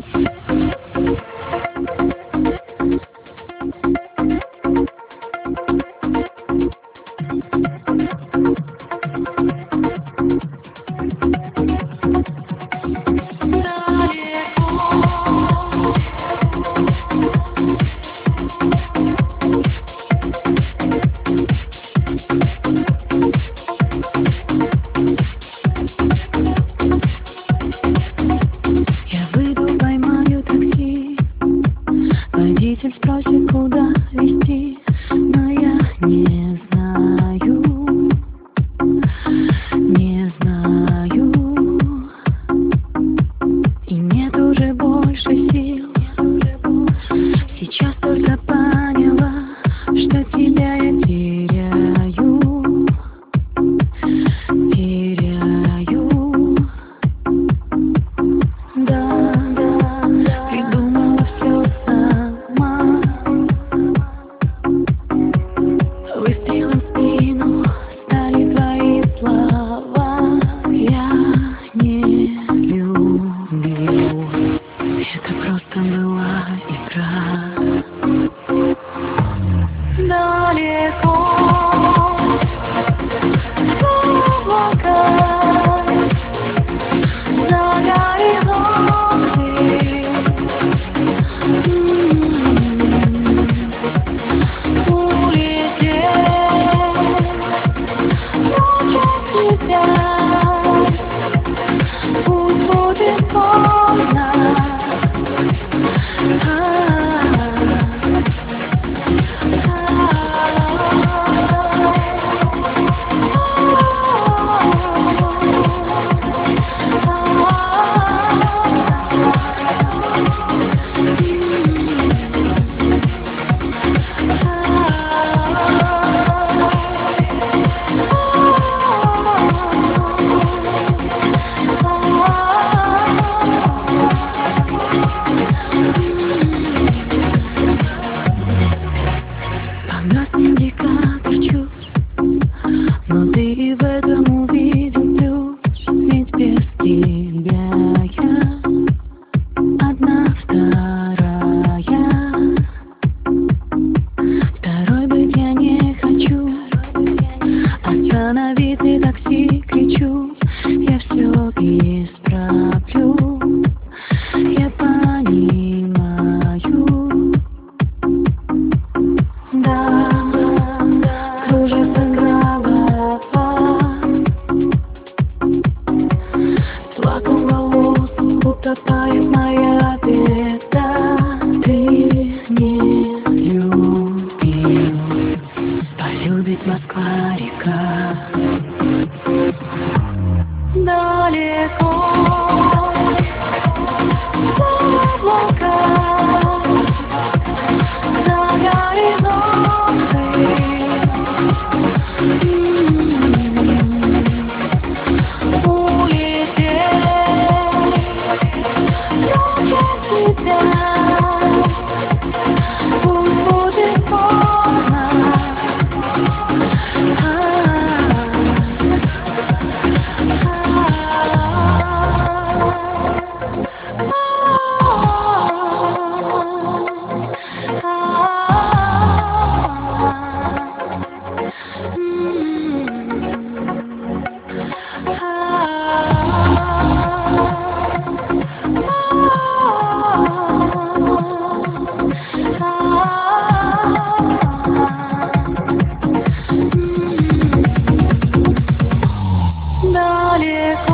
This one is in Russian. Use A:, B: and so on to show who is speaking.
A: Водитель спросит, куда везти, но я не знаю, не знаю. И нет уже больше сил. Сейчас только поняла, что тебя я теряю, теряю. Да, придумала все сама. Выстрелом в спину стали твои слова. Я не люблю. Это просто была игра. Далеко облака, за горизонты. Пусть будет поздно. Погас индикатор чувств, но ты и в этом увидел плюс. Ведь без тебя я одна вторая. Второй быть я не хочу. Остановите такси, кричу. Я все исправлю. Я понимаю. Да, кружится голова, флакон волос утопает моя беда. Ты не любил, полюбит Москва-река. Далеко облака, за горизонты. Улететь прочь от тебя. Пусть будет поздно. Далеко